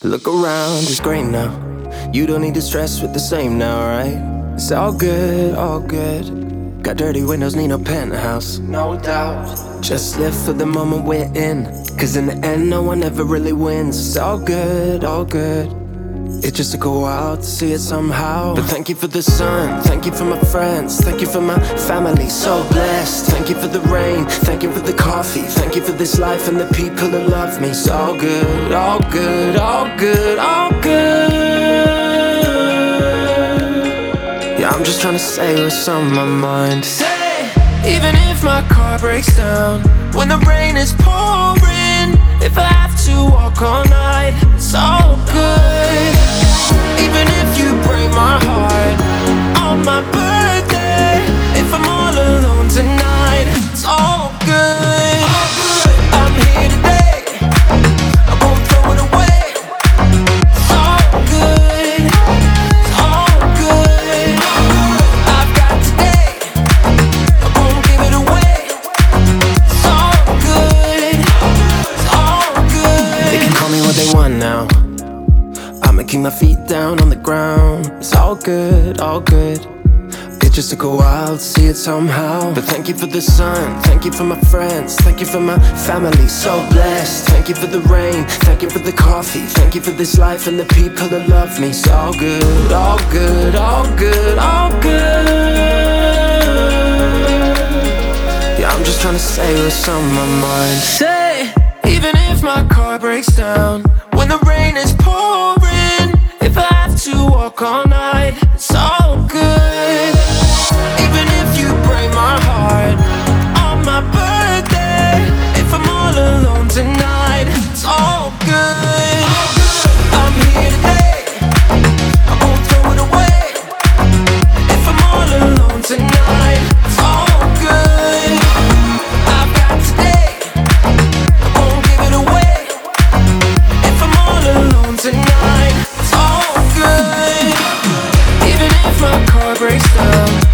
Look around, it's great now. You don't need to stress with the same now, right? It's all good, all good. Got dirty windows, need no penthouse, no doubt. Just live for the moment we're in, cause in the end no one ever really wins. It's all good, all good. It just took a while to see it somehow. But thank you for the sun, thank you for my friends, thank you for my family, so blessed. Thank you for the rain, thank you for the coffee, thank you for this life and the people that love me. It's all good, all good, all good, all good. Yeah, I'm just trying to say what's on my mind. Say, even if my car breaks down, when the rain is pouring, if I have to walk all night, it's all good. Even if you break my heart on my birthday, if I'm all alone tonight, it's all good. I'm here today, I won't throw it away. It's all good, it's all good. I've got today, I won't give it away. It's all good, it's all good. They can call me what they want now, I'ma keep my feet down on the ground. It's all good, all good. It just took a while to see it somehow. But thank you for the sun, thank you for my friends, thank you for my family, so blessed. Thank you for the rain, thank you for the coffee, thank you for this life and the people that love me. It's all good, all good, all good, all good. Yeah, I'm just trying to say what's on my mind. Say, even if my car breaks down, when the rain is pouring, if I have to walk all night, it's all good. Even if you break my heart on my birthday, if I'm all alone tonight, it's all good. I'm here today, I won't throw it away. If I'm all alone tonight, it's all good. I've got today, I won't give it away. If I'm all alone tonight, it's all good. Even if my car breaks down,